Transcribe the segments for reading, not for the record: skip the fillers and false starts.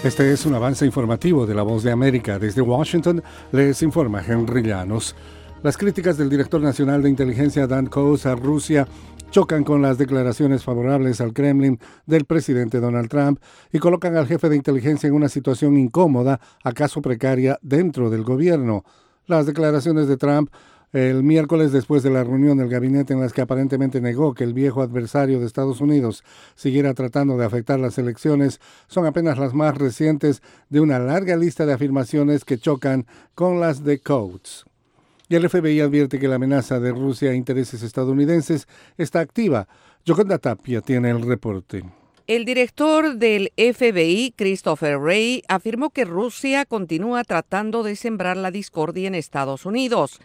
Este es un avance informativo de La Voz de América. Desde Washington les informa Henry Llanos. Las críticas del director nacional de inteligencia Dan Coats a Rusia chocan con las declaraciones favorables al Kremlin del presidente Donald Trump y colocan al jefe de inteligencia en una situación incómoda, acaso precaria, dentro del gobierno. Las declaraciones de Trump el miércoles, después de la reunión del gabinete en las que aparentemente negó que el viejo adversario de Estados Unidos siguiera tratando de afectar las elecciones, son apenas las más recientes de una larga lista de afirmaciones que chocan con las de Coats. Y el FBI advierte que la amenaza de Rusia a intereses estadounidenses está activa. Yoconda Tapia tiene el reporte. El director del FBI, Christopher Wray, afirmó que Rusia continúa tratando de sembrar la discordia en Estados Unidos.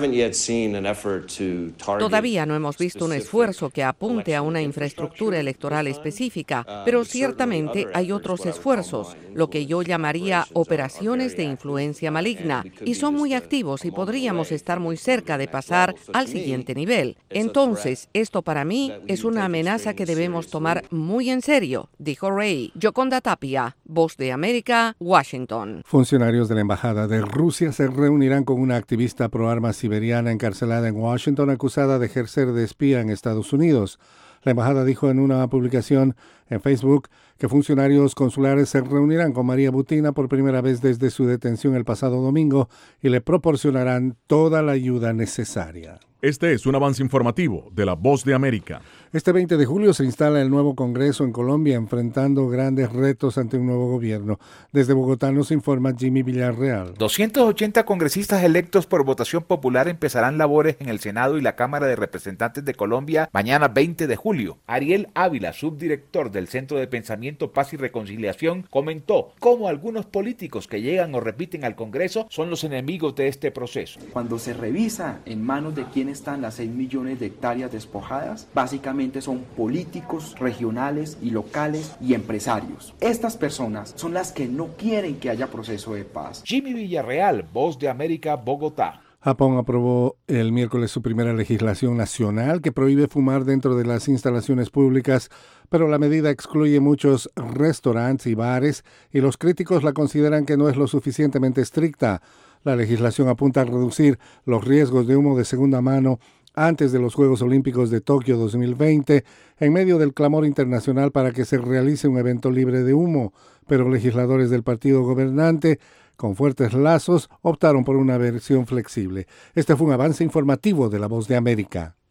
Todavía no hemos visto un esfuerzo que apunte a una infraestructura electoral específica, pero ciertamente hay otros esfuerzos, lo que yo llamaría operaciones de influencia maligna, y son muy activos y podríamos estar muy cerca de pasar al siguiente nivel. Entonces, esto para mí es una amenaza que debemos tomar muy en serio, dijo Wray. Yoconda Tapia, Voz de América, Washington. Funcionarios de la Embajada de Rusia se reunirán con una activista pro-armas siberiana encarcelada en Washington acusada de ejercer de espía en Estados Unidos. La embajada dijo en una publicación en Facebook que funcionarios consulares se reunirán con María Butina por primera vez desde su detención el pasado domingo y le proporcionarán toda la ayuda necesaria. Este es un avance informativo de La Voz de América. Este 20 de julio se instala el nuevo Congreso en Colombia, enfrentando grandes retos ante un nuevo gobierno. Desde Bogotá nos informa Jimmy Villarreal. 280 congresistas electos por votación popular empezarán labores en el Senado y la Cámara de Representantes de Colombia mañana 20 de julio. Ariel Ávila, subdirector del Centro de Pensamiento, Paz y Reconciliación, comentó cómo algunos políticos que llegan o repiten al Congreso son los enemigos de este proceso. Cuando se revisa en manos de quién están las 6 millones de hectáreas despojadas, básicamente son políticos regionales y locales y empresarios. Estas personas son las que no quieren que haya proceso de paz. Jimmy Villarreal, Voz de América, Bogotá. Japón aprobó el miércoles su primera legislación nacional que prohíbe fumar dentro de las instalaciones públicas, pero la medida excluye muchos restaurantes y bares y los críticos la consideran que no es lo suficientemente estricta. La legislación apunta a reducir los riesgos de humo de segunda mano antes de los Juegos Olímpicos de Tokio 2020, en medio del clamor internacional para que se realice un evento libre de humo, pero legisladores del partido gobernante, con fuertes lazos, optaron por una versión flexible. Este fue un avance informativo de La Voz de América.